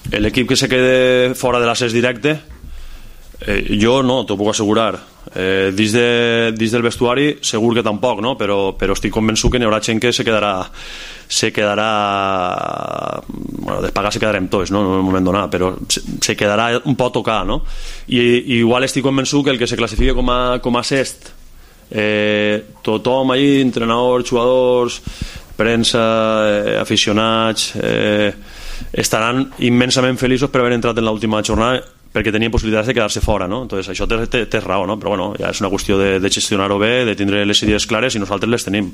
l'equip que se quede fora de l'accés directe, jo no, t'ho puc assegurar. Dins del vestuari segur que tampoc, no? Però estic convençut que n'hi haurà gent que se quedarà bueno, de pagar se quedarem tots, no? En un moment donat, però se quedarà un poc tocar, no? I igual estic convençut que el que se classifica com a sexт, tothom allí, entrenadors, jugadors, premsa, aficionats, estaran immensament feliços per haver entrat en l'última jornada, perquè tenien possibilitats de quedar-se fora, no? Entonces, això té raó, no? Però bueno, ja és una qüestió de gestionar-ho bé, de tindre les idees clares, i nosaltres les tenim.